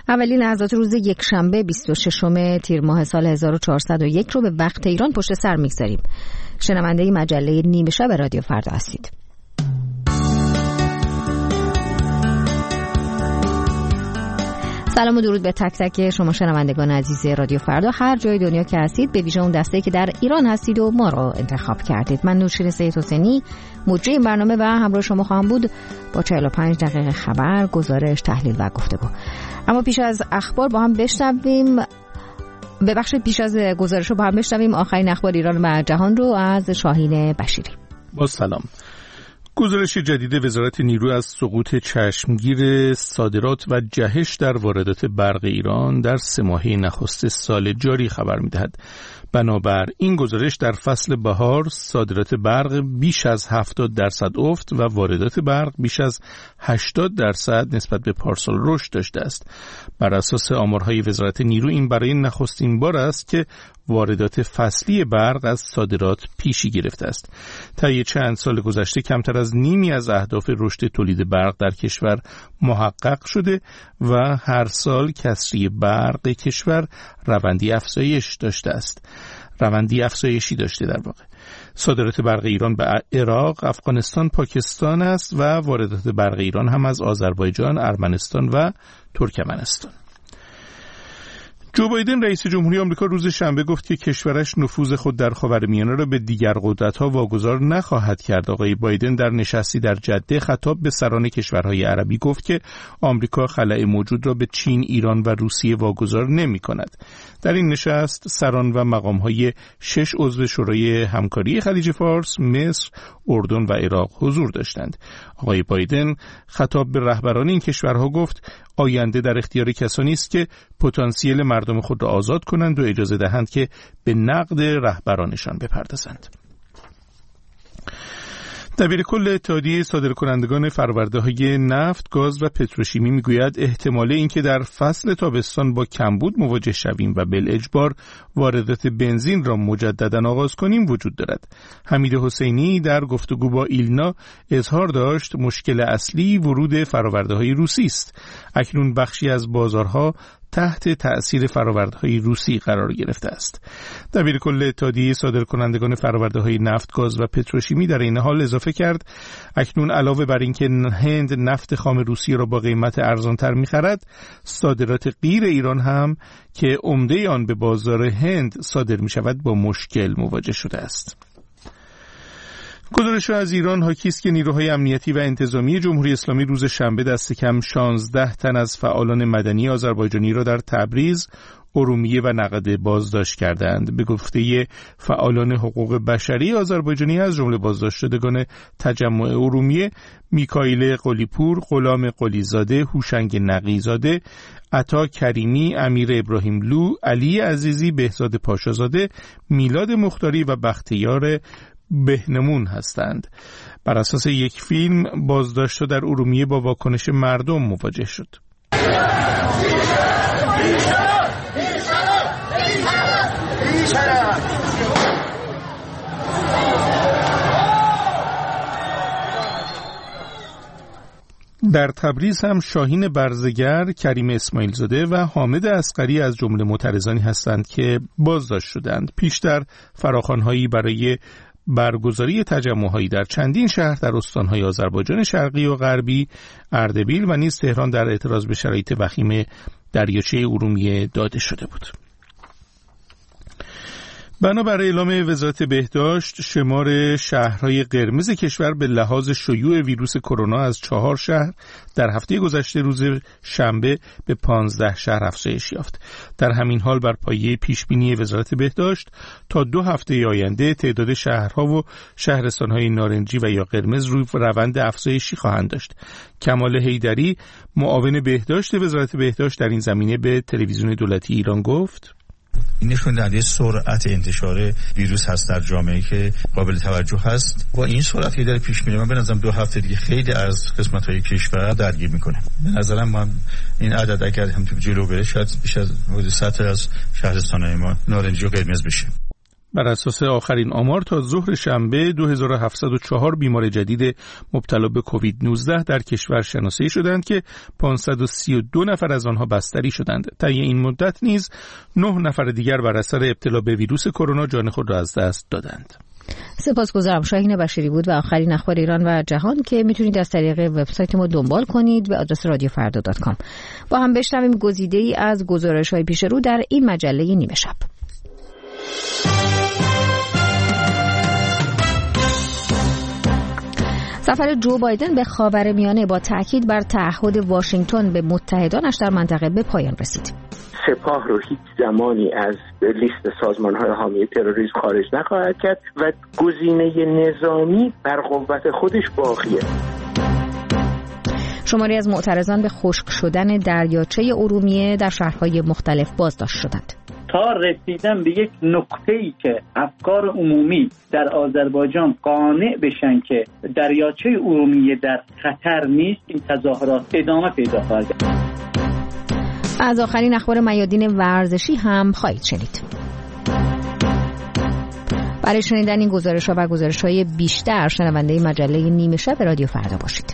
اولین لحظات روز یکشنبه 26 تیر ماه سال 1401 رو به وقت ایران پشت سر میگذاریم. شنونده مجله نیمه شب رادیو فردا هستید. سلام و درود به تک تک شما شنوندگان عزیز رادیو فردا هر جای دنیا که هستید، به ویژه اون دسته‌ای که در ایران هستید و ما رو انتخاب کردید. من نورشین سید حسینی مجری این برنامه و همراه شما خواهم بود با 45 دقیقه خبر، گزارش، تحلیل و گفتگو. اما پیش از اخبار با هم بشنویم، پیش از گزارش رو با هم بشنویم آخرین اخبار ایران و جهان رو از شاهین بشیری. با سلام. گزارش جدید وزارت نیرو از سقوط چشمگیر صادرات و جهش در واردات برق ایران در 3 ماهه نخست سال جاری خبر می‌دهد. بنابر این گزارش در فصل بهار صادرات برق بیش از 70% افت و واردات برق بیش از 80% نسبت به پارسال رشد داشته است. بر اساس آمارهای وزارت نیرو این برای نخستین بار است که واردات فصلی برق از صادرات پیشی گرفته است. طی چند سال گذشته کمتر از نیمی از اهداف رشد تولید برق در کشور محقق شده و هر سال کسری برق کشور روندی افزایشی داشته در واقع. صادرات برق ایران به عراق، افغانستان، پاکستان است و واردات برق ایران هم از آذربایجان، ارمنستان و ترکمنستان. جو بایدن رئیس جمهوری آمریکا روز شنبه گفت که کشورش نفوذ خود در خاورمیانه را به دیگر قدرت‌ها واگذار نخواهد کرد. آقای بایدن در نشستی در جده خطاب به سران کشورهای عربی گفت که آمریکا خلأ موجود را به چین، ایران و روسیه واگذار نمی‌کند. در این نشست سران و مقام‌های 6 عضو شورای همکاری خلیج فارس، مصر، اردن و عراق حضور داشتند. آقای بایدن خطاب به رهبران این کشورها گفت آینده در اختیار کسانی است که پتانسیل مردم خود را آزاد کنند و اجازه دهند که به نقد رهبرانشان بپردازند. دبیر کل اتحادیه صادرکنندگان فرورده‌های نفت، گاز و پتروشیمی میگوید احتمال اینکه در فصل تابستان با کمبود مواجه شویم و بالاجبار واردات بنزین را مجددا آغاز کنیم وجود دارد. حمید حسینی در گفتگو با ایلنا اظهار داشت مشکل اصلی ورود فرورده‌های روسی است. اکنون بخشی از بازارها تحت تأثیر فرآورده‌های روسی قرار گرفته است. دبیرکل اتحادیه صادرکنندگان فرآورده‌های نفت، گاز و پتروشیمی در این حال اضافه کرد اکنون علاوه بر اینکه هند نفت خام روسیه را با قیمت ارزان‌تر می‌خرد، صادرات غیر ایران هم که عمده آن به بازار هند صادر می‌شود با مشکل مواجه شده است. گزارش از ایران حاکی است که نیروهای امنیتی و انتظامی جمهوری اسلامی روز شنبه دست کم 16 تن از فعالان مدنی آذربایجانی را در تبریز، ارومیه و نقده بازداشت کردند. به گفته فعالان حقوق بشری آذربایجانی از جمله بازداشت شدگان تجمع ارومیه، میکائیل قلیپور، غلام قلیزاده، هوشنگ نقیزاده، عطا کریمی، امیر ابراهیملو، علی عزیزی، بهزاد پاشازاده، میلاد مختاری و بختیار بهنمون هستند. بر اساس یک فیلم بازداشت‌ها در ارومیه با واکنش مردم مواجه شد. در تبریز هم شاهین برزگر، کریم اسماعیل زاده و حامد اصغری از جمله معترضانی هستند که بازداشت شدند. پیشتر فراخوان‌هایی برای برگزاری تجمع‌هایی در چندین شهر در استان‌های آذربایجان شرقی و غربی، اردبیل و نیز تهران در اعتراض به شرایط وخیم دریاچه ارومیه داده شده بود. بنابر اعلام وزارت بهداشت، شمار شهرهای قرمز کشور به لحاظ شیوع ویروس کرونا از 4 شهر در هفته گذشته روز شنبه به 15 شهر افزایش یافت. در همین حال بر پایه پیشبینی وزارت بهداشت تا 2 هفته آینده تعداد شهرها و شهرستانهای نارنجی و یا قرمز روی روند افزایشی خواهند داشت. کمال حیدری، معاون بهداشت وزارت بهداشت، در این زمینه به تلویزیون دولتی ایران گفت: این نشون دهنده سرعت انتشار ویروس هست در جامعه که قابل توجه هست. با این سرعتی که در پیش میره، من به نظرم 2 هفته دیگه خیلی از قسمت‌های کشور درگیر میکنه. به نظرم من این عدد اگر هم تو جلو بره شاید بیش از حدود 100 از شهرستان‌های ما نارنجی و قرمز بشه. بر اساس آخرین آمار تا ظهر شنبه 2704 بیمار جدید مبتلا به کووید 19 در کشور شناسایی شدند که 532 نفر از آنها بستری شدند. طی این مدت نیز 9 نفر دیگر بر اثر ابتلا به ویروس کرونا جان خود را از دست دادند. سپاسگزارم. شاهین بشیری بود و آخرین اخبار ایران و جهان که میتونید از طریق وبسایت ما دنبال کنید به آدرس رادیوفردا.com. با هم بشنویم گزیده‌ای از گزارش‌های پیش رو در این مجله نیمه شب. سفر جو بایدن به خاورمیانه با تأکید بر تعهد واشنگتن به متحدانش در منطقه به پایان رسید. سپاه رو هیچ زمانی از لیست سازمان‌های حامی تروریسم خارج نخواهد کرد و گزینه نظامی بر قوت خودش باقیه. شماری از معترضان به خشک شدن دریاچه ارومیه در شهرهای مختلف بازداشت شدند. تا رسیدن به یک نقطه‌ای که افکار عمومی در آذربایجان قانع بشن که دریاچه ارومیه در خطر نیست، این تظاهرات ادامه پیدا خواهد کرد. از آخرین اخبار میادین ورزشی هم خواهید شنید. برای شنیدن این گزارش‌ها و گزارش‌های بیشتر شنونده مجله نیمه شب رادیو فردا باشید.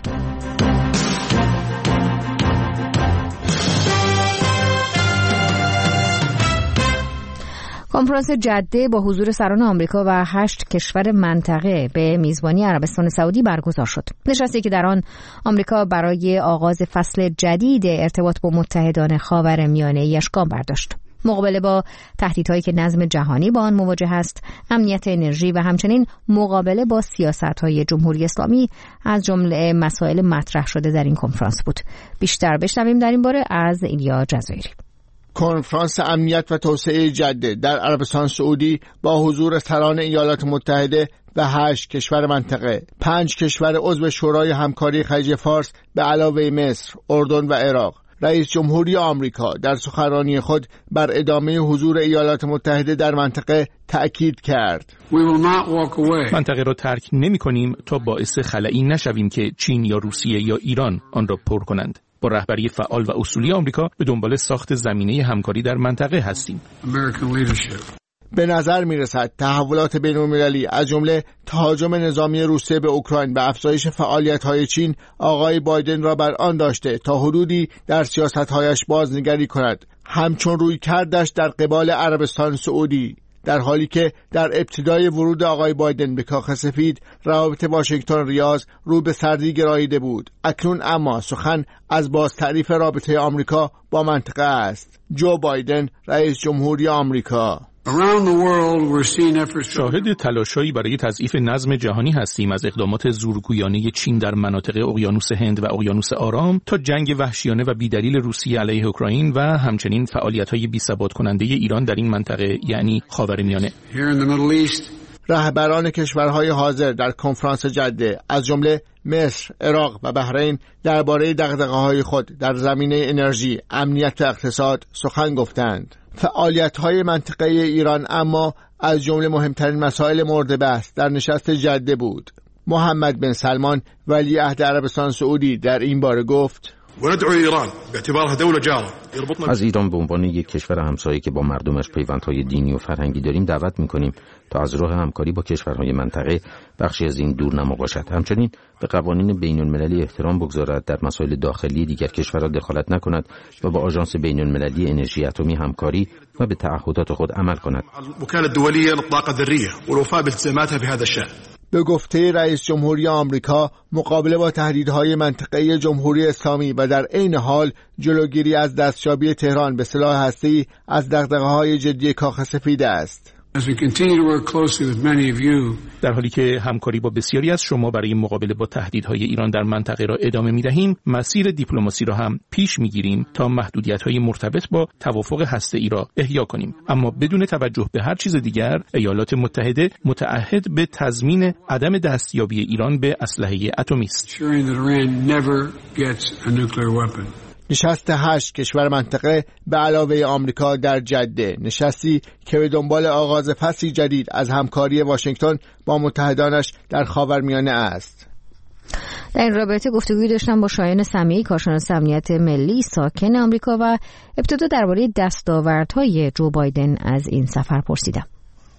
کنفرانس جده با حضور سران آمریکا و 8 کشور منطقه به میزبانی عربستان سعودی برگزار شد. نشستی که در آن آمریکا برای آغاز فصل جدید ارتباط با متحدان خاورمیانه‌ایش گام برداشت. مقابله با تهدیدهایی که نظم جهانی با آن مواجه است، امنیت انرژی و همچنین مقابله با سیاست‌های جمهوری اسلامی از جمله مسائل مطرح شده در این کنفرانس بود. بیشتر بشنویم در این باره از ایلیا جزایری. کنفرانس امنیت و توسعه جده در عربستان سعودی با حضور سران ایالات متحده و 8 کشور منطقه، 5 کشور عضو شورای همکاری خلیج فارس به علاوه مصر، اردن و عراق. رئیس جمهوری آمریکا در سخنرانی خود بر ادامه حضور ایالات متحده در منطقه تأکید کرد. منطقه را ترک نمی‌کنیم تا باعث خلایی نشویم که چین یا روسیه یا ایران آن را پر کنند. با رهبری فعال و اصولی آمریکا به دنبال ساخت زمینه همکاری در منطقه هستیم. به نظر می‌رسد تحولات بین‌المللی از جمله تهاجم نظامی روسیه به اوکراین و افزایش فعالیت‌های چین آقای بایدن را بر آن داشته تا حدودی در سیاست‌هایش بازنگری کند، همچون روی کردش در قبال عربستان سعودی. در حالی که در ابتدای ورود آقای بایدن به کاخ سفید روابط واشنگتن ریاض رو به سردی گراییده بود، اکنون اما سخن از بازتعریف رابطه آمریکا با منطقه است. جو بایدن رئیس جمهوری آمریکا: شاهد تلاش‌هایی برای تضعیف نظم جهانی هستیم، از اقدامات زورگویانه چین در مناطق اقیانوس هند و اقیانوس آرام تا جنگ وحشیانه و بیدلیل روسیه علیه اوکراین و همچنین فعالیت‌های بی‌ثبات کننده ایران در این منطقه یعنی خاورمیانه. رهبران کشورهای حاضر در کنفرانس جده از جمله مصر، عراق و بحرین درباره دغدغه‌های خود در زمینه انرژی، امنیت و اقتصاد سخن گفتند. فعالیت‌های منطقه ایران اما از جمله مهمترین مسائل مورد بحث در نشست جده بود. محمد بن سلمان ولیعهد عربستان سعودی در این باره گفت: از ایران به عنوان یک کشور همسایه که با مردمش پیوندهای دینی و فرهنگی داریم دعوت می‌کنیم تا از راه همکاری با کشورهای منطقه بخشی از این دورنما باشد. همچنین به قوانین بین‌المللی احترام بگذارد، در مسائل داخلی دیگر کشورها دخالت نکند و با آژانس بین‌المللی انرژی اتمی همکاری و به تعهدات خود عمل کند. به گفته رئیس جمهوری آمریکا، مقابله با تهدیدهای منطقه جمهوری اسلامی و در عین حال جلوگیری از دستیابی تهران به سلاح هسته‌ای از دغدغه‌های جدی کاخ سفید است. در حالی که همکاری با بسیاری از شما برای مقابله با تهدیدهای ایران در منطقه را ادامه می‌دهیم، مسیر دیپلماسی را هم پیش می‌گیریم تا محدودیت‌های مرتبط با توافق هسته‌ای را احیا کنیم. اما بدون توجه به هر چیز دیگر، ایالات متحده متعهد به تضمین عدم دستیابی ایران به اسلحه اتمی است. نشست 8 کشور منطقه به علاوه آمریکا در جده، نشستی که به دنبال آغاز فصلی جدید از همکاری واشنگتن با متحدانش در خاورمیانه است. در این رابطه گفتگویی داشتم با شایان سمیعی، کارشناس امنیت ملی ساکن آمریکا و ابتدا درباره دستاوردهای جو بایدن از این سفر پرسیدم.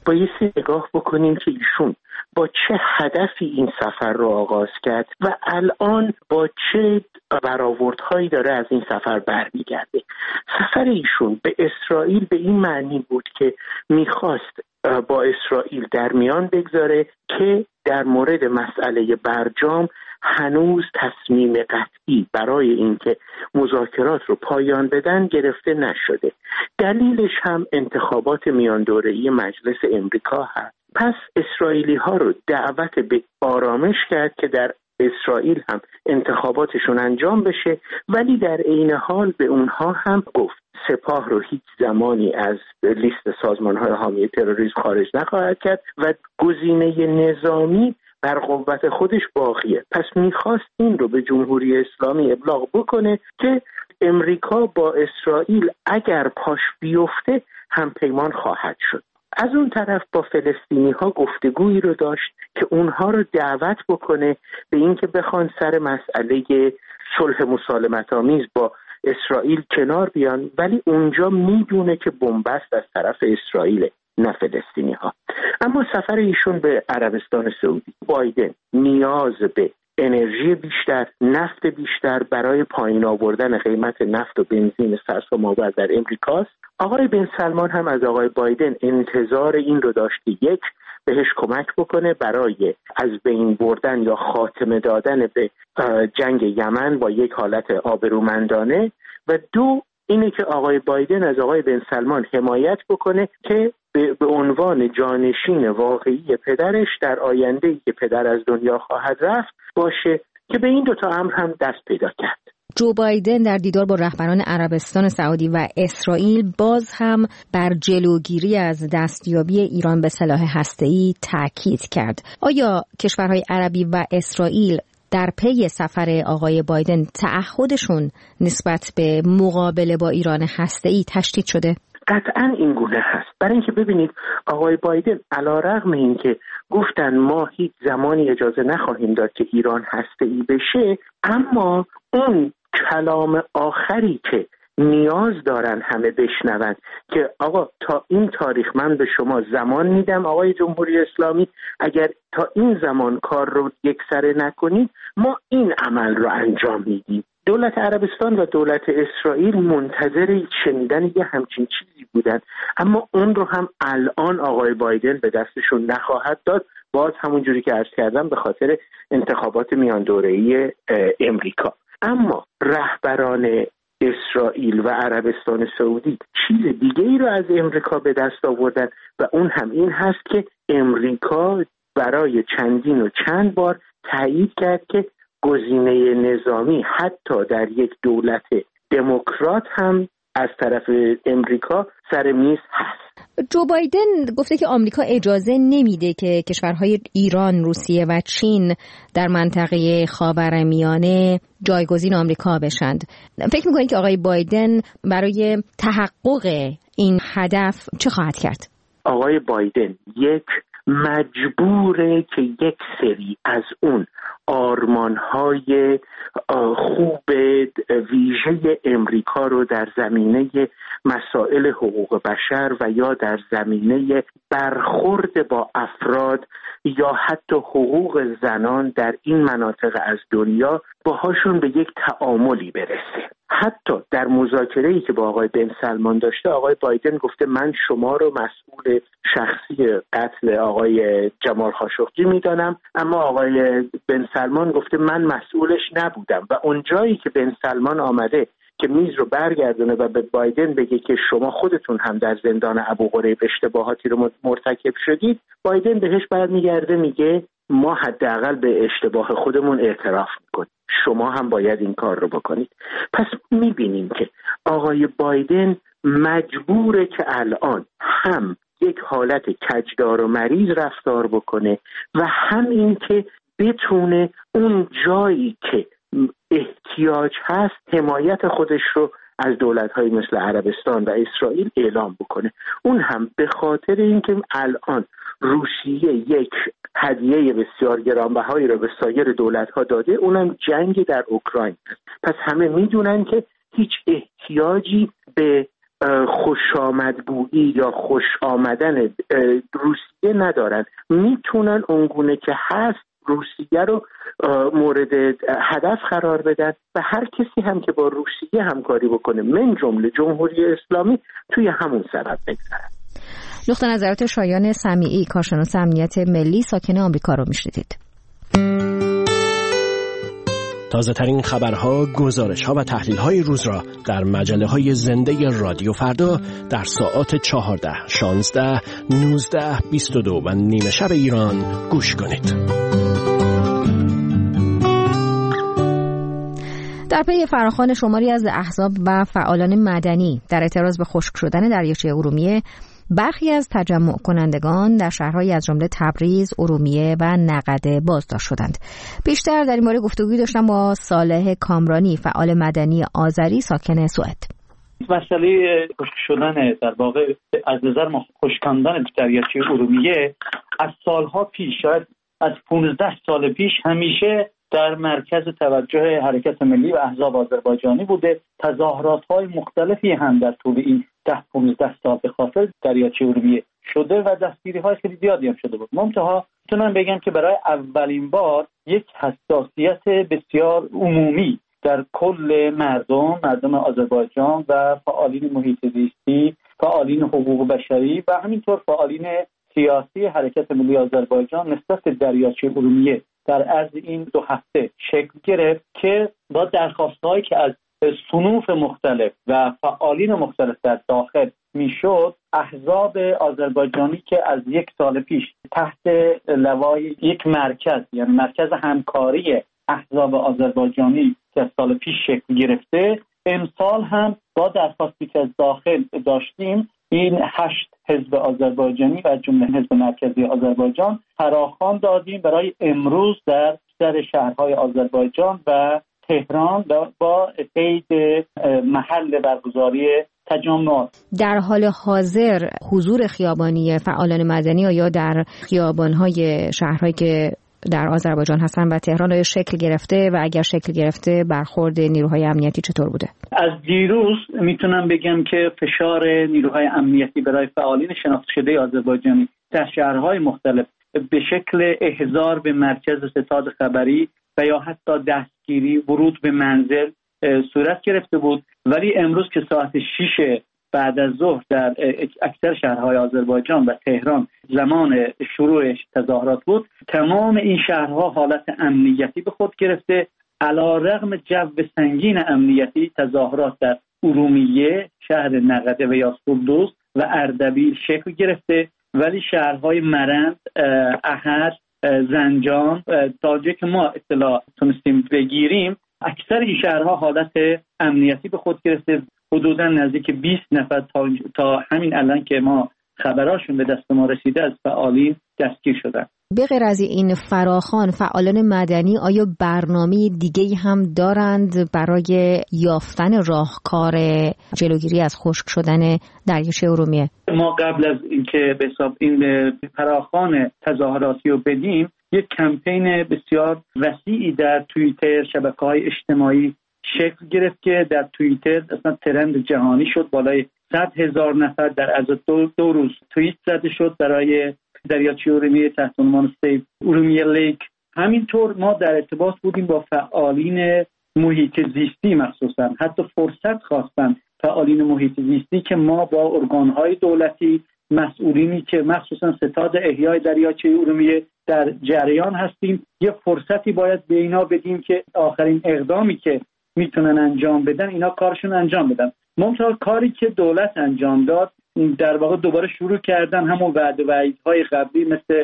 بایستی نگاه بکنیم که ایشون با چه هدفی این سفر رو آغاز کرد و الان با چه برآوردهایی داره از این سفر برمیگرده. سفر ایشون به اسرائیل به این معنی بود که میخواست با اسرائیل در میان بگذاره که در مورد مسئله برجام هنوز تصمیم قطعی برای اینکه مذاکرات رو پایان بدن گرفته نشده. دلیلش هم انتخابات میان دوره‌ای مجلس امریکا هست. پس اسرائیلی ها رو دعوت به آرامش کرد که در اسرائیل هم انتخاباتشون انجام بشه، ولی در عین حال به اونها هم گفت سپاه رو هیچ زمانی از لیست سازمان‌های حامی تروریسم خارج نخواهد کرد و گزینه نظامی بر قوت خودش باقیه. پس میخواست این رو به جمهوری اسلامی ابلاغ بکنه که امریکا با اسرائیل اگر پاش بیفته هم پیمان خواهد شد. از اون طرف با فلسطینی ها گفتگویی رو داشت که اونها رو دعوت بکنه به اینکه بخوان سر مسئله صلح مسالمت آمیز با اسرائیل کنار بیان، ولی اونجا میدونه که بنبست از طرف اسرائیل نه فلسطینی ها. اما سفر ایشون به عربستان سعودی، بایدن نیاز به انرژی بیشتر، نفت بیشتر برای پایین آوردن قیمت نفت و بنزین سرسام‌آور در امریکاست. آقای بن سلمان هم از آقای بایدن انتظار این رو داشت که یک، بهش کمک بکنه برای از بین بردن یا خاتمه دادن به جنگ یمن با یک حالت آبرومندانه، و دو اینه که آقای بایدن از آقای بن سلمان حمایت بکنه که به عنوان جانشین واقعی پدرش در آینده‌ای که پدر از دنیا خواهد رفت باشه، که به این دوتا امر هم دست پیدا کرد. جو بایدن در دیدار با رهبران عربستان سعودی و اسرائیل باز هم بر جلوگیری از دستیابی ایران به سلاح هسته‌ای تاکید کرد. آیا کشورهای عربی و اسرائیل در پی سفر آقای بایدن تعهدشون نسبت به مقابله با ایران هسته‌ای تشدید شده؟ قطعاً این گونه هست. برای اینکه ببینید آقای بایدن علیرغم اینکه گفتن ما هیچ زمانی اجازه نخواهیم داد که ایران هسته‌ای بشه، اما اون کلام آخری که نیاز دارن همه بشنون که آقا تا این تاریخ من به شما زمان میدم آقای جمهوری اسلامی، اگر تا این زمان کار رو یکسره نکنید ما این عمل رو انجام میدیم. دولت عربستان و دولت اسرائیل منتظر شنیدن یه همچین چیزی بودن، اما اون رو هم الان آقای بایدن به دستشون نخواهد داد، باز همون جوری که عرض کردم به خاطر انتخابات میان دوره‌ای امریکا. اما رهبران اسرائیل و عربستان سعودی چیز دیگه ای رو از امریکا به دست آوردن و اون هم این هست که امریکا برای چندین و چند بار تایید کرد که گزینه نظامی حتی در یک دولت دموکرات هم از طرف امریکا سر میز هست. جو بایدن گفته که آمریکا اجازه نمیده که کشورهای ایران، روسیه و چین در منطقه خاورمیانه جایگزین آمریکا بشند. فکر میکنید که آقای بایدن برای تحقق این هدف چه خواهد کرد؟ آقای بایدن مجبوره که یک سری از اون آرمان‌های خوب ویژه امریکا رو در زمینه مسائل حقوق بشر و یا در زمینه برخورد با افراد یا حتی حقوق زنان در این مناطق از دنیا باهاشون به یک تعاملی برسه. حتی در مذاکره‌ای که با آقای بن سلمان داشته، آقای بایدن گفته من شما رو مسئول شخصی قتل آقای جمال خاشقجی میدانم، اما آقای بن سلمان گفته من مسئولش نبودم. و اونجایی که بن سلمان آمده که میز رو برگردونه و به بایدن بگه که شما خودتون هم در زندان ابوغریب اشتباهاتی رو مرتکب شدید، بایدن بهش برمیگرده میگه ما حداقل به اشتباه خودمون اعتراف میکنیم، شما هم باید این کار رو بکنید. پس میبینیم که آقای بایدن مجبوره که الان هم یک حالت کجدار و مریض رفتار بکنه و هم این که بتونه اون جایی که احتیاج هست حمایت خودش رو از دولت‌های مثل عربستان و اسرائیل اعلام بکنه. اون هم به خاطر اینکه الان روسیه یک هدیه بسیار گرانبهایی رو به سایر دولت‌ها داده، اونم جنگ در اوکراین. پس همه میدونن که هیچ احتیاجی به خوش آمدگویی یا خوش آمدن روسیه ندارن. میتونن اونگونه که هست روسیه رو مورد هدف قرار بدن و هر کسی هم که با روسیه همکاری بکنه من جمله جمهوری اسلامی توی همون سبب بگذارن. نقطه نظرات شایان سمیعی، کارشناس امنیت ملی ساکن آمریکا رو میشنیدید. تازه ترین خبرها، گزارش‌ها و تحلیل‌های روز را در مجله‌های زنده رادیو فردا در ساعات 14، 16، 19، 22 و نیمه شب ایران گوش کنید. در پی فراخوان شماری از احزاب و فعالان مدنی در اعتراض به خشک شدن دریاچه ارومیه، برخی از تجمع کنندگان در شهرهایی از جمله تبریز، ارومیه و نقده بازداشت شدند. بیشتر در این باره گفتگوی داشتم با صالح کامرانی، فعال مدنی آذری ساکن سوئد. مسئله خشک شدن در واقع از نظر خشکاندن دریاچه ارومیه از سالها پیش، شاید از 15 سال پیش همیشه در مرکز توجه حرکت ملی و احزاب آذربایجانی بوده. تظاهرات‌های مختلفی هم در طول این 10-15 سال به خاطر دریاچه ارومیه شده و دستگیری‌های خیلی زیادی هم شده بود. منتها میتونم بگم که برای اولین بار یک حساسیت بسیار عمومی در کل مردم آذربایجان و فعالین محیط زیستی، فعالین حقوق بشری و همینطور فعالین سیاسی حرکت ملی آذربایجان نسبت به دریاچه ارومیه در عرض این 2 هفته شکل گرفت که با درخواست‌هایی که از صنوف مختلف و فعالین مختلف در داخل میشد، احزاب آذربایجانی که از 1 سال پیش تحت لوای یک مرکز، یعنی مرکز همکاری احزاب آذربایجانی که از سال پیش شکل گرفته، امسال هم با درخواستی که از داخل داشتیم این 8 حزب آذربایجانی و جمله حزب مرکزی آذربایجان فراخوان دادیم برای امروز در شهرهای آذربایجان و تهران با قید محل برگزاری تجمعات. در حال حاضر حضور خیابانی فعالان مدنی یا در خیابان‌های شهرهایی که در آذربایجان هستن و تهران آیا شکل گرفته و اگر شکل گرفته برخورد نیروهای امنیتی چطور بوده؟ از دیروز میتونم بگم که فشار نیروهای امنیتی برای فعالین شناخته شده آذربایجانی در شهرهای مختلف به شکل احضار به مرکز ستاد خبری و یا حتی دستگیری، ورود به منزل صورت گرفته بود. ولی امروز که ساعت 6 بعد از ظهر در اکثر شهرهای آذربایجان و تهران زمان شروع تظاهرات بود، تمام این شهرها حالت امنیتی به خود گرفته. علی‌رغم جو سنگین امنیتی، تظاهرات در ارومیه، شهر نقده و یاسپولدوز و اردبیل شکل گرفته، ولی شهرهای مرند، احد، زنجان تا جایی که ما اطلاع تونستیم بگیریم اکثر این شهرها حالت امنیتی به خود گرفته. حدوداً نزدیک 20 نفر تا همین الان که ما خبراشون به دست ما رسیده از فعالین دستگیر شدن. به غیر از این فراخوان، فعالان مدنی آیا برنامه دیگه‌ای هم دارند برای یافتن راهکار جلوگیری از خشک شدن دریاچه ارومیه؟ ما قبل از اینکه به حساب این فراخوان تظاهراتی رو بدیم، یک کمپین بسیار وسیعی در توییتر، شبکه‌های اجتماعی شکل گرفت که در توییتر اصلا ترند جهانی شد. بالای 100,000 نفر در عرض دو روز توییت زده شد برای دریاچه ارومیه تحت عنوان سیو ارومیه لیک. همینطور ما در ارتباط بودیم با فعالین محیط زیستی، مخصوصا حتی فرصت خواستن فعالین محیط زیستی که ما با ارگان‌های دولتی، مسئولینی که مخصوصا ستاد احیای دریاچه ارومیه در جریان هستیم، یه فرصتی باید به اینا بدیم که آخرین اقدامی که میتونن انجام بدن اینا کارشون انجام بدن. منتها کاری که دولت انجام داد در واقع دوباره شروع کردن همون وعده و وعیدهای قبلی، مثل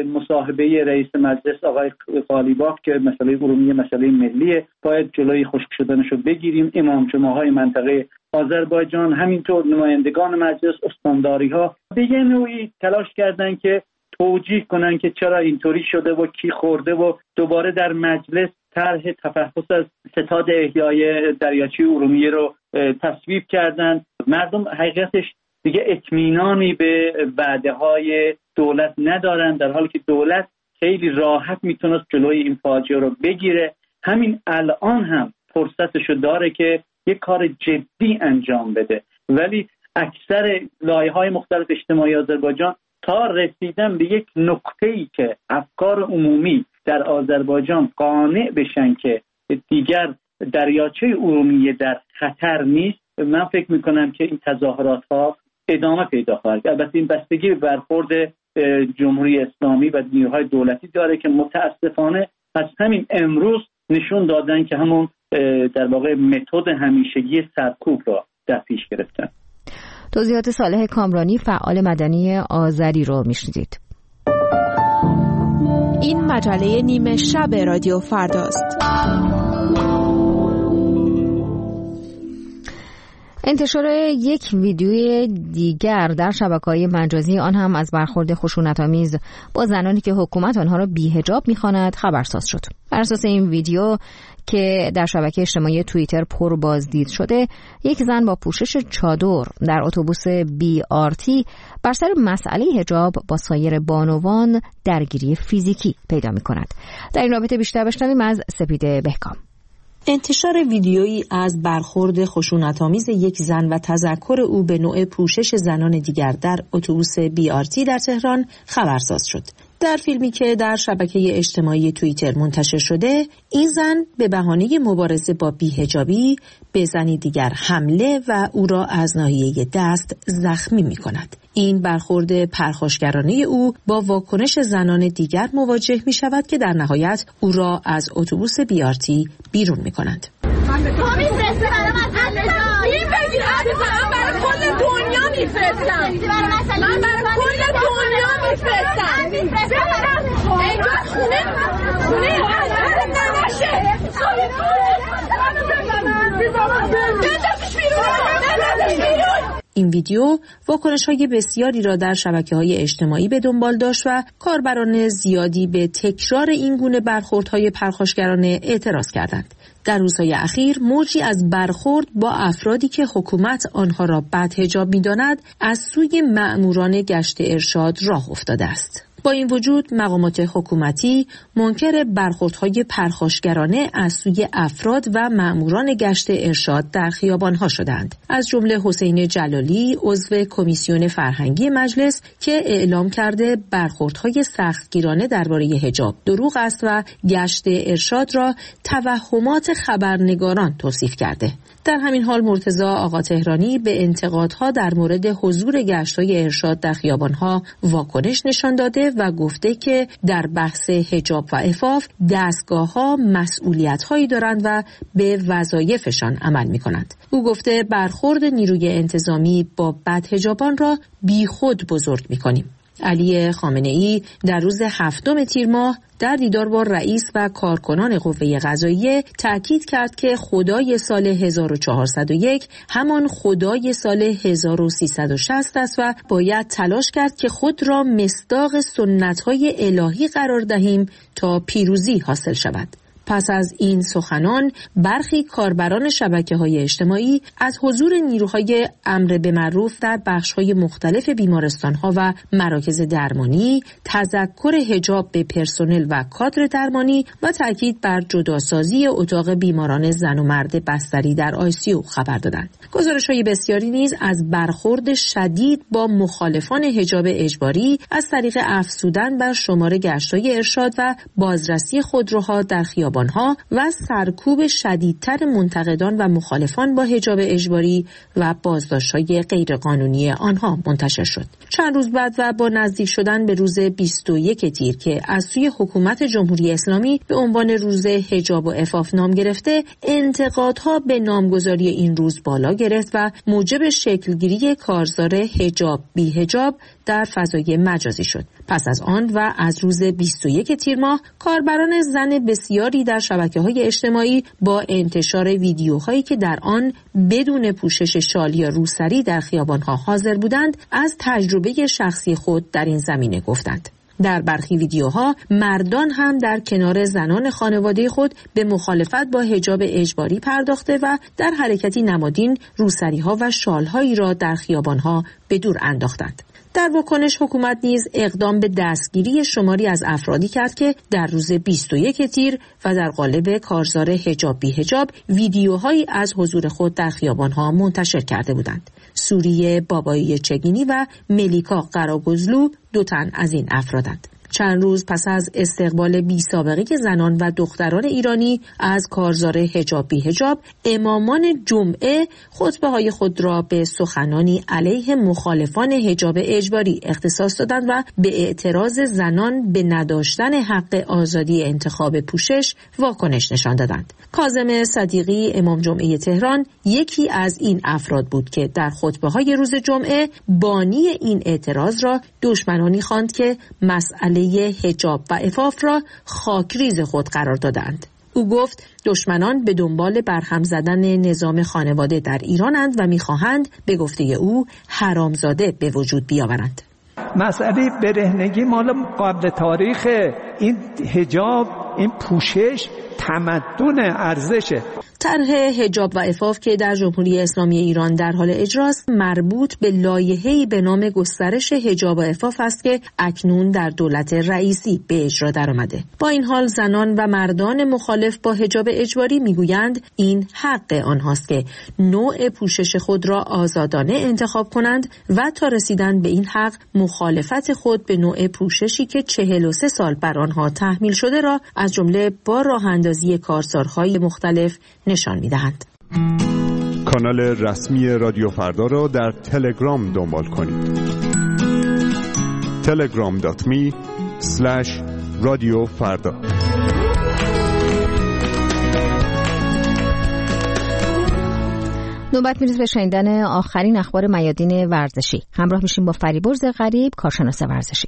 مصاحبه رئیس مجلس آقای قالیباف که مسئله ارومیه مسئله ملیه، باید جلوی خشک شدنشو بگیریم. امام جمعه‌های منطقه آذربایجان، همینطور نمایندگان مجلس، استانداری‌ها به یه نوعی تلاش کردن که توجیه کنن که چرا اینطوری شده و کی خورده و دوباره در مجلس طرح تفحص از ستاد احیای دریاچه ارومیه رو تصویب کردن. مردم حقیقتش دیگه اطمینانی به وعده‌های دولت ندارن، در حالی که دولت خیلی راحت میتونست جلوی این فاجعه رو بگیره. همین الان هم فرصتشو داره که یک کار جدی انجام بده، ولی اکثر لایه‌های مختلف اجتماعی آذربایجان تا رسیدن به یک نقطه‌ای که افکار عمومی در آذربایجان قانع بشن که دیگر دریاچه ارومیه در خطر نیست، من فکر میکنم که این تظاهرات‌ها ادامه پیدا خواهد. البته این بستگی به برخورد جمهوری اسلامی و نیروهای دولتی داره که متاسفانه از همین امروز نشون دادن که همون در واقع متد همیشگی سرکوب را در پیش گرفتن. توضیحات صالح کامرانی، فعال مدنی آذری رو میشنیدید. این مجله نیمه شب رادیو فرداست. انتشار یک ویدیوی دیگر در شبکه‌های مجازی، آن هم از برخورد خشونت‌آمیز با زنانی که حکومت آنها را بی‌حجاب می‌خواند، خبرساز شد. بر اساس این ویدیو که در شبکه اجتماعی توییتر پر بازدید شده، یک زن با پوشش چادر در اتوبوس BRT بر سر مسئله حجاب با سایر بانوان درگیری فیزیکی پیدا می‌کند. در این رابطه بیشتر بشنویم از سپیده بهکام. انتشار ویدیویی از برخورد خشونت‌آمیز یک زن و تذکر او به نوع پوشش زنان دیگر در اتوبوس BRT در تهران خبرساز شد. در فیلمی که در شبکه اجتماعی توییتر منتشر شده، این زن به بهانه مبارزه با بی‌حجابی به زنی دیگر حمله و او را از ناحیه دست زخمی می‌کند. این برخورد پرخاشگرانه او با واکنش زنان دیگر مواجه می‌شود که در نهایت او را از اتوبوس BRT بیرون می‌کنند. من برای کل دنیا می‌فرستم. من برای کل دنیا می‌فرستم. اینجا خونه نماشه. این ویدیو واکنش‌های بسیاری را در شبکه‌های اجتماعی به دنبال داشت و کاربران زیادی به تکرار این گونه برخوردهای پرخاشگرانه اعتراض کردند. در روزهای اخیر موجی از برخورد با افرادی که حکومت آنها را بدحجاب می‌داند از سوی مأموران گشت ارشاد راه افتاده است. با این وجود مقامات حکومتی منکر برخوردهای پرخاشگرانه از سوی افراد و مأموران گشت ارشاد در خیابانها شدند. از جمله حسین جلالی، عضو کمیسیون فرهنگی مجلس، که اعلام کرده برخوردهای سختگیرانه درباره حجاب دروغ است و گشت ارشاد را توهمات خبرنگاران توصیف کرده. در همین حال مرتضی آقا تهرانی به انتقادها در مورد حضور گشت‌های ارشاد در خیابانها واکنش نشان داده و گفته که در بحث حجاب و عفاف دستگاه‌ها مسئولیت‌هایی دارند و به وظایفشان عمل می‌کنند. او گفته برخورد نیروی انتظامی با بدحجابان را بیخود بزرگ می‌کنیم. علی خامنه‌ای در روز 7 تیر ماه در دیدار با رئیس و کارکنان قوه قضاییه تأکید کرد که خدای سال 1401 همان خدای سال 1360 است و باید تلاش کرد که خود را مصداق سنت‌های الهی قرار دهیم تا پیروزی حاصل شود. پس از این سخنان برخی کاربران شبکه‌های اجتماعی از حضور نیروهای امر به معروف در بخش‌های مختلف بیمارستان‌ها و مراکز درمانی، تذکر حجاب به پرسنل و کادر درمانی و تاکید بر جداسازی اتاق بیماران زن و مرد بستری در ICU خبر دادند. گزارش‌های بسیاری نیز از برخورد شدید با مخالفان حجاب اجباری از طریق افزودن بر شمار گشت‌های ارشاد و بازرسی خودروها در خیابان و سرکوب شدیدتر منتقدان و مخالفان با حجاب اجباری و بازداشت‌های غیرقانونی آنها منتشر شد. چند روز بعد و با نزدیک شدن به روز 21 تیر که از سوی حکومت جمهوری اسلامی به عنوان روز حجاب و عفاف نام گرفته، انتقادها به نامگذاری این روز بالا گرفت و موجب شکلگیری کارزار حجاب بی حجاب در فضای مجازی شد. پس از آن و از روز 21 تیر ماه کاربران زن بسیاری در شبکه‌های اجتماعی با انتشار ویدیوهایی که در آن بدون پوشش شال یا روسری در خیابان‌ها حاضر بودند از تجربه شخصی خود در این زمینه گفتند. در برخی ویدیوها مردان هم در کنار زنان خانواده خود به مخالفت با حجاب اجباری پرداخته و در حرکتی نمادین روسری‌ها و شال‌هایی را در خیابان‌ها به دور انداختند. در واکنش حکومت نیز اقدام به دستگیری شماری از افرادی کرد که در روز 21 تیر و در قالب کارزار حجاب بی حجاب ویدیوهایی از حضور خود در خیابان‌ها منتشر کرده بودند. سوریه بابایی چگینی و ملیکا قراگزلو 2 تن از این افرادند. چند روز پس از استقبال بی سابقه زنان و دختران ایرانی از کارزار حجاب بی حجاب، امامان جمعه خطبه‌های خود را به سخنانی علیه مخالفان حجاب اجباری اختصاص دادند و به اعتراض زنان به نداشتن حق آزادی انتخاب پوشش واکنش نشان دادند. کاظم صدیقی امام جمعه تهران یکی از این افراد بود که در خطبه‌های روز جمعه بانی این اعتراض را دشمنانی خواند که مسئله حجاب و عفاف را خاکریز خود قرار دادند. او گفت دشمنان به دنبال برهم زدن نظام خانواده در ایرانند و می‌خواهند به گفته او حرامزاده به وجود بیاورند. مسئله برهنگی مال قبل تاریخ. این حجاب، این پوشش تمدن ارزشه. طرح حجاب و عفاف که در جمهوری اسلامی ایران در حال اجراست مربوط به لایحه‌ای به نام گسترش حجاب و عفاف است که اکنون در دولت رئیسی به اجرا درآمده. با این حال زنان و مردان مخالف با حجاب اجباری میگویند این حق آنهاست که نوع پوشش خود را آزادانه انتخاب کنند و تا رسیدن به این حق مخالفت خود به نوع پوششی که 43 سال بر آنها تحمیل شده را از جمله با راه اندازی کارزارهای مختلف نشان می‌دهند. کانال رسمی رادیو فردا را در تلگرام دنبال کنید. telegram.me/radiofarda. نوبت میرسه به شنیدن آخرین اخبار میادین ورزشی. همراه میشیم با فریبرز غریب، کارشناس ورزشی.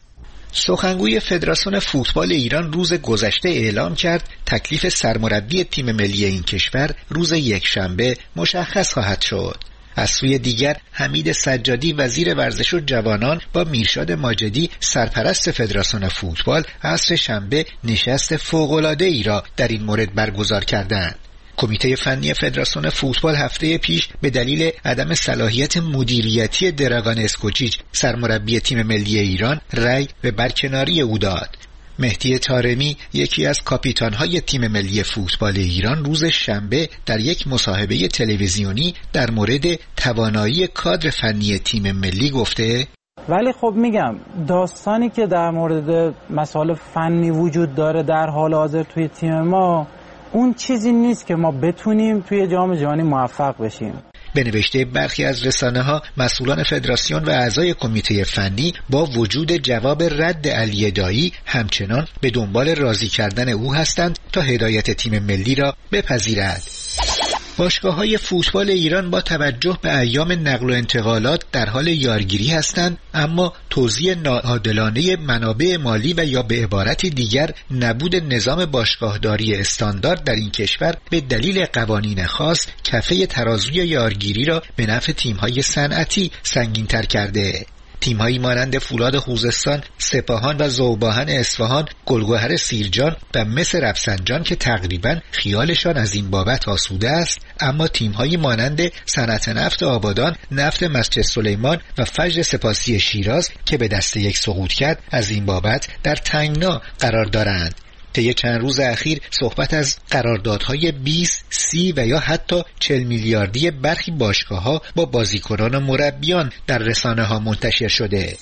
سخنگوی فدراسیون فوتبال ایران روز گذشته اعلام کرد تکلیف سرمربی تیم ملی این کشور روز یکشنبه مشخص خواهد شد. از سوی دیگر حمید سجادی وزیر ورزش و جوانان با میرشاد ماجدی سرپرست فدراسیون فوتبال عصر شنبه نشست فوق‌العاده‌ای را در این مورد برگزار کردند. کمیته فنی فدراسیون فوتبال هفته پیش به دلیل عدم صلاحیت مدیریتی دراگان اسکوچیچ سرمربی تیم ملی ایران رأی به برکناری او داد. مهدی طارمی یکی از کاپیتان‌های تیم ملی فوتبال ایران روز شنبه در یک مصاحبه تلویزیونی در مورد توانایی کادر فنی تیم ملی گفته ولی خب میگم داستانی که در مورد مسائل فنی وجود داره در حال حاضر توی تیم ما اون چیزی نیست که ما بتونیم توی جام جهانی موفق بشیم. به نوشته برخی از رسانه‌ها مسئولان فدراسیون و اعضای کمیته فنی با وجود جواب رد علی دایی همچنان به دنبال راضی کردن او هستند تا هدایت تیم ملی را بپذیرد. باشگاه‌های فوتبال ایران با توجه به ایام نقل و انتقالات در حال یارگیری هستند، اما توزیع ناعادلانه منابع مالی و یا به عبارتی دیگر نبود نظام باشگاهداری استاندارد در این کشور به دلیل قوانین خاص کفه ترازوی یارگیری را به نفع تیم‌های صنعتی سنگین‌تر کرده. تیم‌هایی مانند فولاد خوزستان، سپاهان و ذوباهن اصفهان، گلگهر سیرجان و مس رفسنجان که تقریباً خیالشان از این بابت آسوده است، اما تیم‌هایی مانند صنعت نفت آبادان، نفت مسجد سلیمان و فجر سپاسی شیراز که به دست یک سقوط کرد از این بابت در تنگنا قرار دارند. طی چند روز اخیر صحبت از قراردادهای 20، 30 و یا حتی 40 میلیاردی برخی باشگاه‌ها با بازیکنان و مربیان در رسانه‌ها منتشر شده.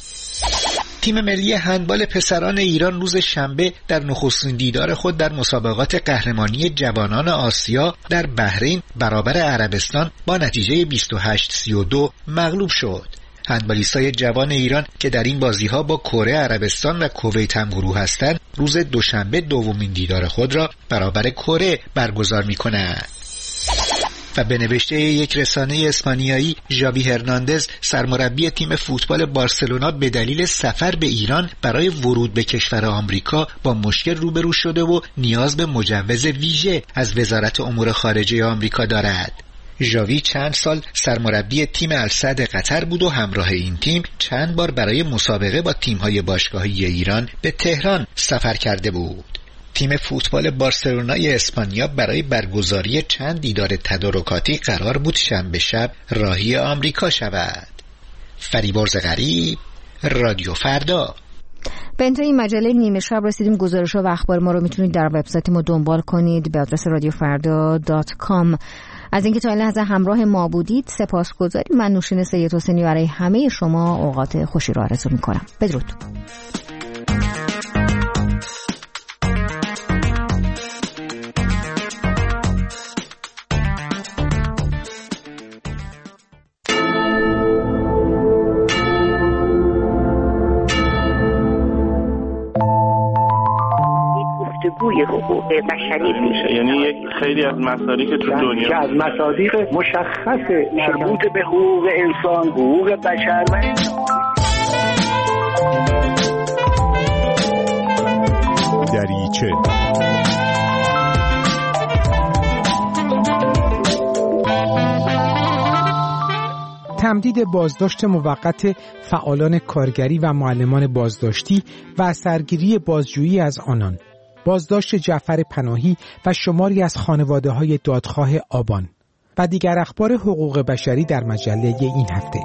تیم ملی هندبال پسران ایران روز شنبه در نخستین دیدار خود در مسابقات قهرمانی جوانان آسیا در بحرین برابر عربستان با نتیجه 28-32 مغلوب شد. هندبالیستای جوان ایران که در این بازی‌ها با کره عربستان و کویت همگروه هستند، روز دوشنبه دومین دیدار خود را برابر کره برگزار می‌کنند. و به نوشته یک رسانه اسپانیایی، ژاوی هرناندز سرمربی تیم فوتبال بارسلونا به دلیل سفر به ایران برای ورود به کشور آمریکا با مشکل روبرو شده و نیاز به مجوز ویژه از وزارت امور خارجه آمریکا دارد. ژاوی چند سال سرمربی تیم السد قطر بود و همراه این تیم چند بار برای مسابقه با تیم‌های باشگاهی ایران به تهران سفر کرده بود. تیم فوتبال بارسلونای اسپانیا برای برگزاری چند دیدار تدارکاتی قرار بود شنبه شب راهی آمریکا شود. فریبرز غریب، رادیو فردا. به انتهای این مجله نیمه شب رسیدیم. گزارش‌ها و اخبار ما رو میتونید در وبسایت ما دنبال کنید به آدرس radioffarda.com. از اینکه تا این لحظه همراه ما بودید سپاسگزاریم. من نوشین سید حسینی برای همه شما اوقات خوشی را آرزو می‌کنم. بدرود. گفتگوی حقوق بشری میشه، یعنی یک خیلی از مصادیق تو دنیا که از مصادیق مشخص مربوط به حقوق انسان، حقوق بشر و دریچه. تمدید بازداشت موقت فعالان کارگری و معلمان بازداشتی و سرگیری بازجویی از آنان، بازداشت جعفر پناهی و شماری از خانواده‌های دادخواه آبان و دیگر اخبار حقوق بشری در مجله این هفته.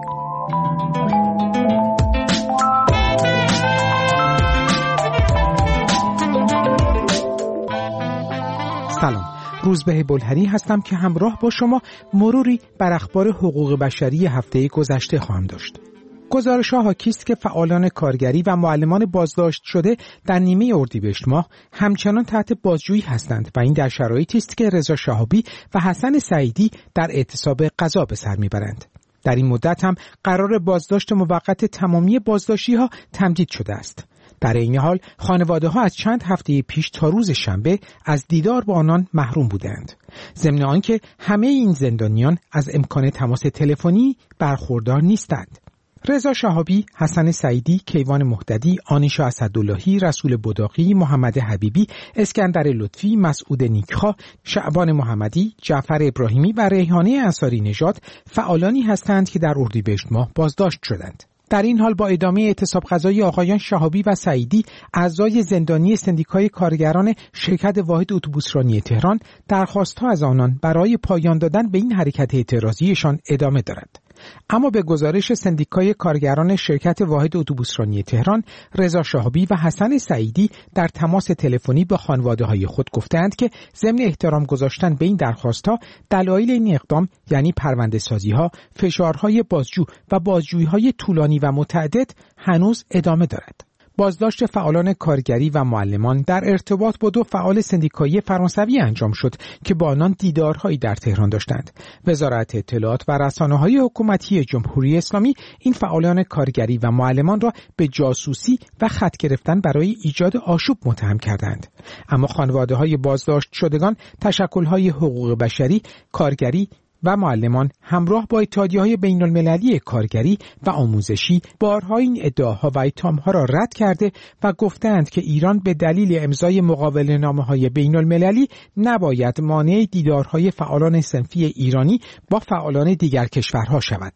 سلام، روزبه بلهری هستم که همراه با شما مروری بر اخبار حقوق بشری هفته گذشته خواهم داشت. گزارش‌ها حاکی است که فعالان کارگری و معلمان بازداشت شده در نیمه اردیبهشت ماه همچنان تحت بازجویی هستند و این در شرایطی است که رضا شهابی و حسن سعیدی در اعتصاب قضا به سر میبرند. در این مدت هم قرار بازداشت موقت تمامی بازداشتی‌ها تمدید شده است. در این حال خانواده‌ها از چند هفته پیش تا روز شنبه از دیدار با آنان محروم بودند. ضمن آنکه همه این زندانیان از امکان تماس تلفنی برخوردار نیستند. رضا شهابی، حسن سعیدی، کیوان مهددی، آنیشا اسداللهی، رسول بداقی، محمد حبیبی، اسکندر لطفی، مسعود نیکخواه، شعبان محمدی، جعفر ابراهیمی و ریحانه انصاری نژاد فعالانی هستند که در اردیبهشت ماه بازداشت شدند. در این حال با ادامه اعتصاب قضایی آقایان شهابی و سعیدی، اعضای زندانی سندیکای کارگران شرکت واحد اتوبوسرانی تهران درخواست‌ها از آنان برای پایان دادن به این حرکت اعتراضیشان ادامه دارد. اما به گزارش سندیکای کارگران شرکت واحد اتوبوسرانی تهران، رضا شهابی و حسن سعیدی در تماس تلفنی با خانواده‌های خود گفتند که ضمن احترام گذاشتن به این درخواست‌ها، دلایل این اقدام یعنی پرونده‌سازی‌ها، فشارهای بازجو و بازجویی‌های طولانی و متعدد هنوز ادامه دارد. بازداشت فعالان کارگری و معلمان در ارتباط با دو فعال سندیکایی فرانسوی انجام شد که با آنان دیدارهایی در تهران داشتند. وزارت اطلاعات و رسانه‌های حکومتی جمهوری اسلامی این فعالان کارگری و معلمان را به جاسوسی و خط گرفتن برای ایجاد آشوب متهم کردند. اما خانواده‌های بازداشت شدگان تشکل‌های حقوق بشری، کارگری و معلمان همراه با اتحادیه‌های بین‌المللی کارگری و آموزشی بارها این ادعاها و اتهام‌ها را رد کرده و گفتند که ایران به دلیل امضای مقابله‌نامه‌های بین‌المللی نباید مانع دیدارهای فعالان صنفی ایرانی با فعالان دیگر کشورها شود.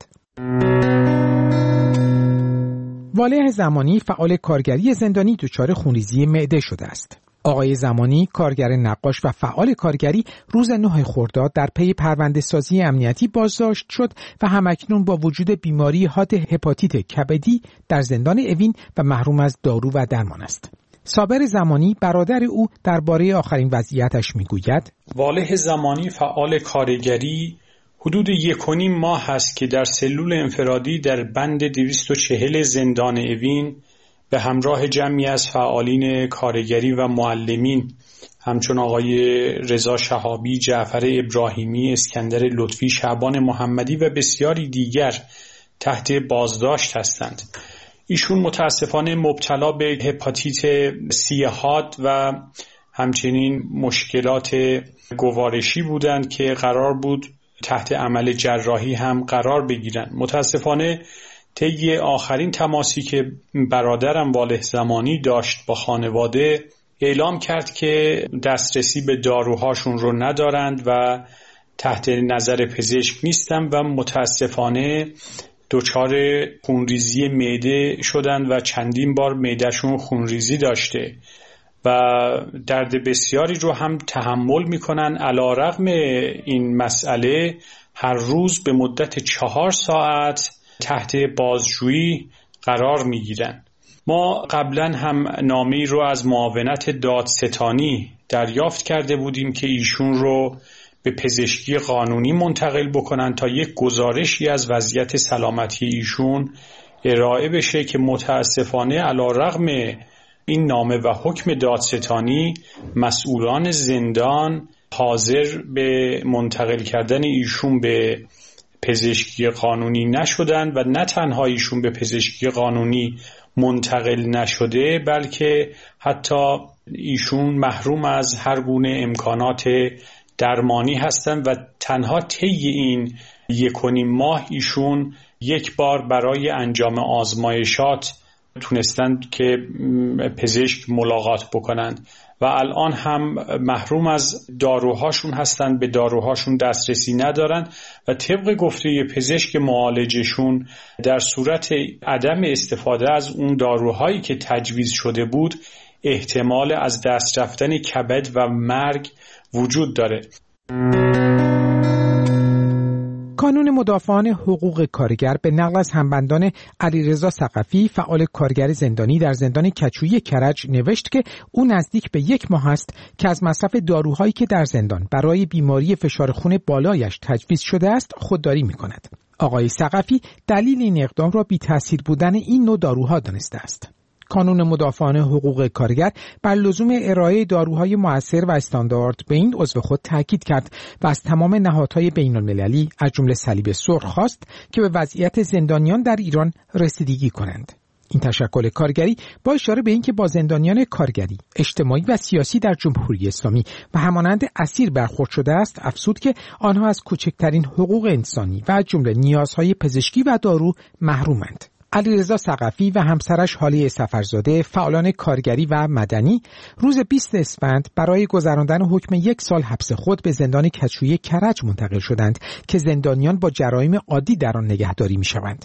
والح زمانی، فعال کارگری زندانی، دچار خونریزی معده شده است. آقای زمانی، کارگر نقاش و فعال کارگری، روز 9 خرداد در پی پرونده‌سازی امنیتی بازداشت شد و همکنون با وجود بیماری حاد هپاتیت کبدی در زندان اوین و محروم از دارو و درمان است. صابر زمانی، برادر او، درباره آخرین وضعیتش میگوید: والح زمانی، فعال کارگری، حدود 1.5 ماه است که در سلول انفرادی در بند 240 زندان اوین به همراه جمعی از فعالین کارگری و معلمین همچون آقای رضا شهابی، جعفر ابراهیمی، اسکندر لطفی، شعبان محمدی و بسیاری دیگر تحت بازداشت هستند. ایشون متاسفانه مبتلا به هپاتیت سی حاد و همچنین مشکلات گوارشی بودند که قرار بود تحت عمل جراحی هم قرار بگیرند. متاسفانه طی آخرین تماسی که برادرم والح زمانی داشت با خانواده، اعلام کرد که دسترسی به داروهاشون رو ندارند و تحت نظر پزشک نیستن و متاسفانه دچار خونریزی معده شدند و چندین بار معدهشون خونریزی داشته و درد بسیاری رو هم تحمل میکنن. علیرغم این مسئله هر روز به مدت 4 ساعت تحت بازجویی قرار میگیرن. ما قبلا هم نامه‌ای رو از معاونت دادستانی دریافت کرده بودیم که ایشون رو به پزشکی قانونی منتقل بکنن تا یک گزارشی از وضعیت سلامتی ایشون ارائه بشه که متاسفانه علیرغم این نامه و حکم دادستانی مسئولان زندان حاضر به منتقل کردن ایشون به پزشکی قانونی نشدن و نه تنها ایشون به پزشکی قانونی منتقل نشده بلکه حتی ایشون محروم از هر گونه امکانات درمانی هستند و تنها طی این 1.5 ماه ایشون یک بار برای انجام آزمایشات تونستند که پزشک ملاقات بکنند و الان هم محروم از داروهاشون هستند، به داروهاشون دسترسی ندارند و طبق گفته پزشک معالجشون در صورت عدم استفاده از اون داروهایی که تجویز شده بود احتمال از دست رفتن کبد و مرگ وجود داره. کانون مدافعان حقوق کارگر به نقل از همبندان علیرضا ثقفی فعال کارگر زندانی در زندان کچویی کرج نوشت که او نزدیک به 1 ماه است که از مصرف داروهایی که در زندان برای بیماری فشار خون بالایش تجویز شده است خودداری می‌کند. آقای ثقفی دلیل این اقدام را بی‌تأثیر بودن این نوع داروها دانسته است. کانون مدافعان حقوق کارگر بر لزوم ارائه داروهای مؤثر و استاندارد به این عضو خود تاکید کرد و از تمام نهادهای بین‌المللی از جمله صلیب سرخ خواست که به وضعیت زندانیان در ایران رسیدگی کنند. این تشکل کارگری با اشاره به اینکه با زندانیان کارگری، اجتماعی و سیاسی در جمهوری اسلامی و همانند اسیر برخورد شده است، افزود که آنها از کوچکترین حقوق انسانی و از جمله نیازهای پزشکی و دارو محرومند. علیرضا ثقفی و همسرش هاله سفرزاده، فعالان کارگری و مدنی، روز 20 اسفند برای گذراندن حکم 1 سال حبس خود به زندان کچویی کرج منتقل شدند که زندانیان با جرایم عادی در آن نگهداری می‌شوند.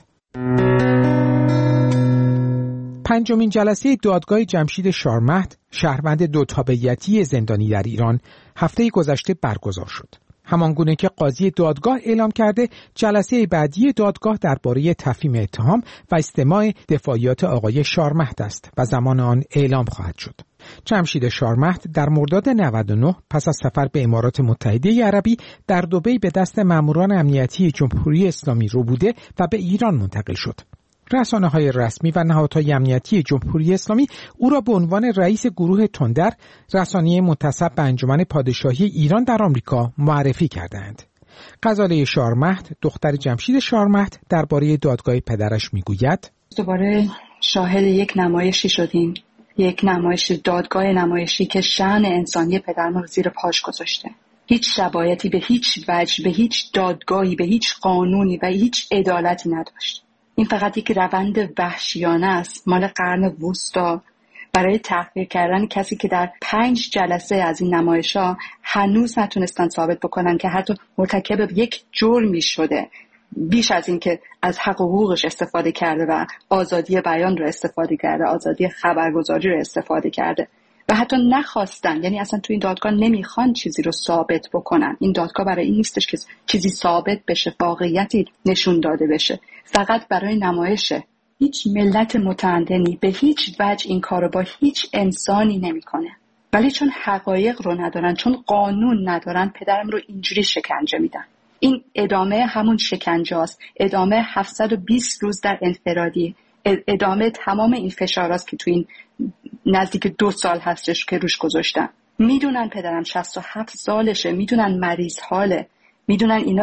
5مین جلسه دادگاه جمشید شارمهد، شهروند 2 تابعیتی زندانی در ایران، هفته گذشته برگزار شد. همانگونه که قاضی دادگاه اعلام کرده، جلسه بعدی دادگاه درباره تفهیم اتهام و استماع دفاعیات آقای شارمهد است و زمان آن اعلام خواهد شد. جمشید شارمهد در مرداد 99 پس از سفر به امارات متحده عربی در دبی به دست ماموران امنیتی جمهوری اسلامی رو بوده و به ایران منتقل شد. رسانه‌های رسمی و نهادهای امنیتی جمهوری اسلامی او را به عنوان رئیس گروه تندر، رسانه منتسب به انجمن پادشاهی ایران در آمریکا، معرفی کردند. غزاله شارمهد، دختر جمشید شارمهد، درباره دادگاه پدرش میگوید: دوباره شاهد یک نمایشی شدیم، یک نمایش دادگاه نمایشی که شأن انسانی پدرم رو زیر پاش گذاشته. هیچ شباهتی به هیچ وجه، به هیچ دادگاهی، به هیچ قانونی و هیچ عدالتی نداشت. این فقط یک روند وحشیانه است مال قرن وسطا برای تحقیر کردن کسی که در 5 جلسه از این نمایش‌ها هنوز نتونستن ثابت بکنن که حتی مرتکب یک جرمی شده، بیش از این که از حق و حقوقش استفاده کرده و آزادی بیان رو استفاده کرده، آزادی خبرگزاری رو استفاده کرده و حتی نخواستن، یعنی اصلا تو این دادگاه نمیخوان چیزی رو ثابت بکنن. این دادگاه برای این نیستش که چیزی ثابت بشه، واقعیتی نشون داده بشه، فقط برای نمایشه. هیچ ملت متمدنی به هیچ وجه این کارو با هیچ انسانی نمیکنه، ولی چون حقایق رو ندارن، چون قانون ندارن، پدرم رو اینجوری شکنجه میدن. این ادامه همون شکنجه است، ادامه 720 روز در انفرادی، ادامه تمام این فشاراست که تو این نزدیک 2 سال هستش که روش گذاشتن. میدونن پدرم 67 سالشه، میدونن مریض حاله، میدونن اینا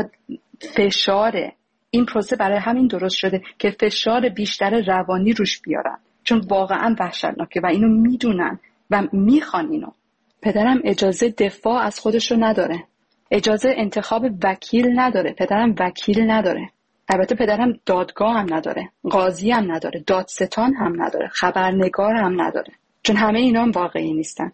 فشاره. این پروسه برای همین درست شده که فشار بیشتر روانی روش بیارن، چون واقعا وحشتناکه و اینو میدونن و میخوان اینو. پدرم اجازه دفاع از خودش رو نداره، اجازه انتخاب وکیل نداره، پدرم وکیل نداره. البته پدرم دادگاه هم نداره، قاضی هم نداره، دادستان هم نداره، خبرنگار هم نداره، چون همه اینا هم واقعی نیستن.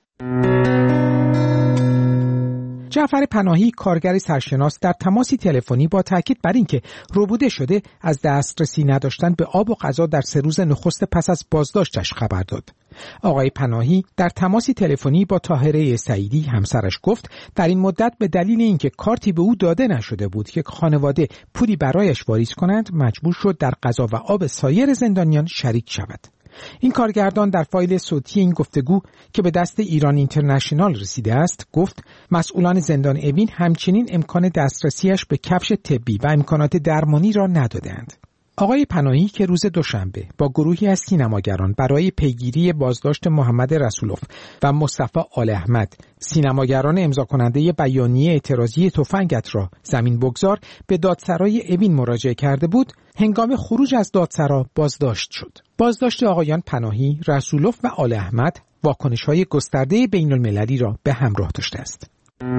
جعفر پناهی، کارگر سرشناس، در تماسی تلفنی با تاکید بر اینکه ربوده شده از دسترسی نداشتن به آب و غذا در 3 روز نخست پس از بازداشتش خبر داد. آقای پناهی در تماسی تلفنی با طاهره سعیدی همسرش گفت در این مدت به دلیل اینکه کارتی به او داده نشده بود که خانواده پولی برایش واریز کنند، مجبور شد در غذا و آب سایر زندانیان شریک شود. این کارگردان در فایل صوتی این گفتگو که به دست ایران اینترنشنال رسیده است گفت مسئولان زندان اوین همچنین امکان دسترسیش به کفش طبی و امکانات درمانی را ندادند. آقای پناهی که روز دوشنبه با گروهی از سینماگران برای پیگیری بازداشت محمد رسولوف و مصطفی آل احمد، سینماگران امضا کننده بیانیه اعتراضی تفنگت را زمین بگذار، به دادسرای اوین مراجعه کرده بود، هنگام خروج از دادسرا بازداشت شد. بازداشت آقایان پناهی، رسولوف و آل احمد واکنش‌های گسترده بین‌المللی را به همراه داشته است.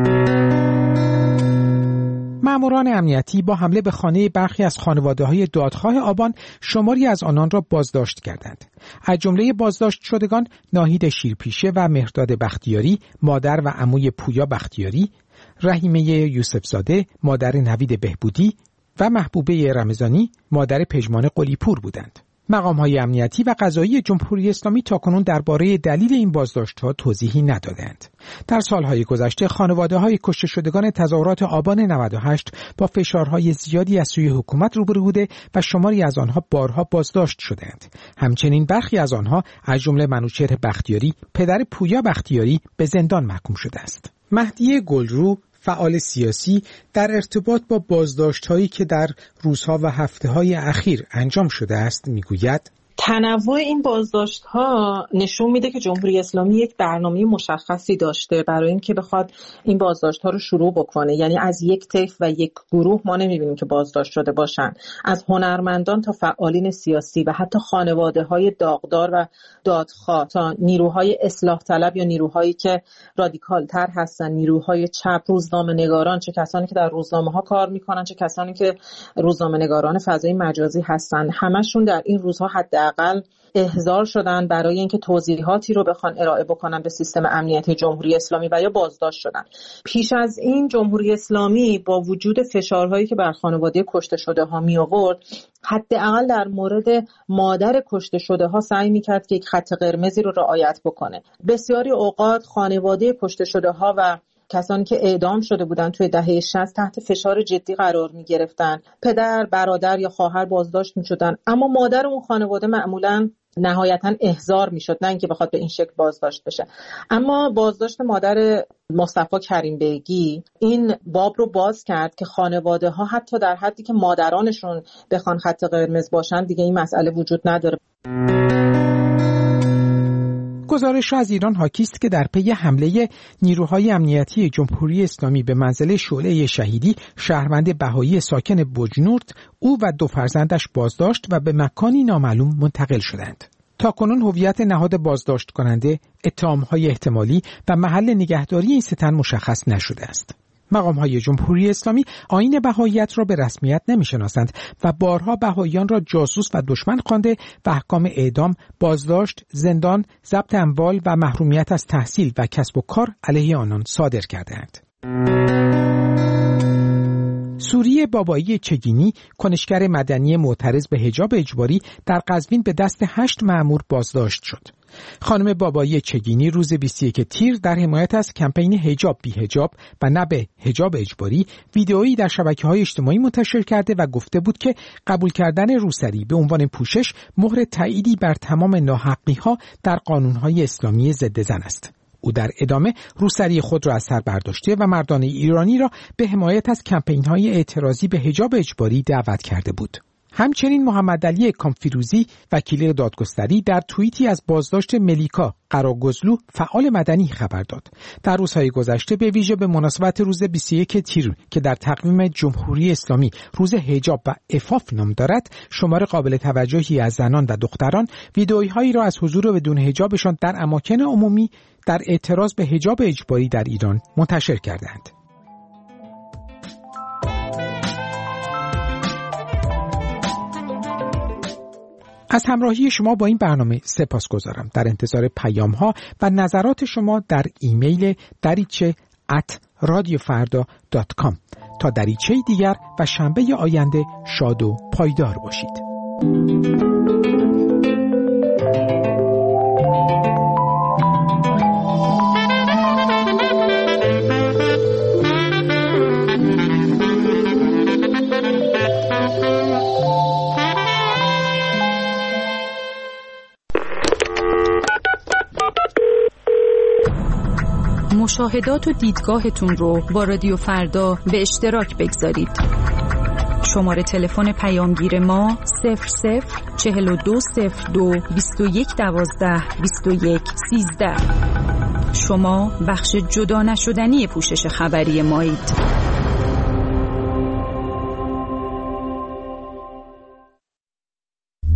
ماموران امنیتی با حمله به خانه برخی از خانواده‌های دادخواه آبان شماری از آنان را بازداشت کردند. از جمله بازداشت شدگان ناهید شیرپیشه و مهرداد بختیاری، مادر و عموی پویا بختیاری، رحیمه یوسفزاده، مادر نوید بهبودی و محبوبه رمضانی، مادر پژمان قلی‌پور بودند. مقام‌های امنیتی و قضایی جمهوری اسلامی تاکنون درباره دلیل این بازداشت‌ها توضیحی ندادند. در سالهای گذشته خانواده‌های کشته شدگان تظاهرات آبان 98 با فشارهای زیادی از سوی حکومت روبرو بوده و شماری از آنها بارها بازداشت شدند. همچنین برخی از آنها از جمله منوچهر بختیاری، پدر پویا بختیاری، به زندان محکوم شده است. مهدی گلرو، فعال سیاسی، در ارتباط با بازداشت‌هایی که در روزها و هفته‌های اخیر انجام شده است میگوید تنوع این بازداشت‌ها نشون میده که جمهوری اسلامی یک برنامه مشخصی داشته برای اینکه بخواد این بازداشت‌ها رو شروع بکنه. یعنی از یک طیف و یک گروه ما نمی‌بینیم که بازداشت شده باشن، از هنرمندان تا فعالین سیاسی و حتی خانواده‌های داغدار و دادخواه تا نیروهای اصلاح طلب یا نیروهایی که رادیکال‌تر هستن، نیروهای چپ، روزنامه‌نگاران، چه کسانی که در روزنامه‌ها کار می‌کنن، چه کسانی که روزنامه‌نگاران فضای مجازی هستن، همشون در این روزها حداقل احضار شدن برای اینکه توضیحاتی رو بخوان ارائه بکنن به سیستم امنیتی جمهوری اسلامی و یا بازداشت شدن. پیش از این جمهوری اسلامی با وجود فشارهایی که بر خانواده کشته شده ها می آورد، حداقل در مورد مادر کشته شده ها سعی میکرد که یک خط قرمزی رو رعایت بکنه. بسیاری اوقات خانواده کشته شده ها و کسانی که اعدام شده بودن توی دهه 60 تحت فشار جدی قرار می گرفتن. پدر، برادر یا خواهر بازداشت می شدن، اما مادر اون خانواده معمولاً نهایتاً احضار می شد، نه اینکه بخواد به این شکل بازداشت بشه. اما بازداشت مادر مصطفی کریم بیگی این باب رو باز کرد که خانواده ها حتی در حدی که مادرانشون بخوان خط قرمز باشن دیگه این مسئله وجود نداره. گزارش از ایران حاکی است که در پی حمله نیروهای امنیتی جمهوری اسلامی به منزل شعله شهیدی شهروند بهایی ساکن بجنورد، او و 2 فرزندش بازداشت و به مکانی نامعلوم منتقل شدند. تاکنون هویت نهاد بازداشت کننده، اتهام‌های احتمالی و محل نگهداری این 3 تن مشخص نشده است. مقام‌های جمهوری اسلامی آیین بهاییت را به رسمیت نمی‌شناسند و بارها بهاییان را جاسوس و دشمن خوانده و احکام اعدام، بازداشت، زندان، ضبط اموال و محرومیت از تحصیل و کسب و کار علیه آنان صادر کرده‌اند. سوری بابایی چگینی، کنشگر مدنی معترض به حجاب اجباری، در قزوین به دست 8 مأمور بازداشت شد. خانم بابایی چگینی روز 21 تیر در حمایت از کمپین حجاب بی حجاب و نه به حجاب اجباری ویدئویی در شبکه‌های اجتماعی منتشر کرده و گفته بود که قبول کردن روسری به عنوان پوشش مهر تأییدی بر تمام ناحقی‌ها در قانون‌های اسلامی ضد زن است. او در ادامه روسری خود را از سر برداشته و مردان ایرانی را به حمایت از کمپین‌های اعتراضی به حجاب اجباری دعوت کرده بود. همچنین محمد علی کامفیروزی، وکیل دادگستری، در توییتی از بازداشت ملیکا قراگزلو، فعال مدنی، خبر داد. در روزهای گذشته به ویژه به مناسبت روز 21 تیر که در تقویم جمهوری اسلامی روز حجاب و عفاف نام دارد، شمار قابل توجهی از زنان و دختران ویدئویی را از حضور بدون حجابشان در اماکن عمومی در اعتراض به حجاب اجباری در ایران منتشر کردند. از همراهی شما با این برنامه سپاسگزارم. در انتظار پیام‌ها و نظرات شما در ایمیل dariche@radiofarda.com. تا دریچه دیگر و شنبه آینده شاد و پایدار باشید. مشاهدات و دیدگاهتون رو با رادیو فردا به اشتراک بگذارید. شماره تلفن پیامگیر ما 00420221122113. شما بخش جدا نشدنی پوشش خبری مایید.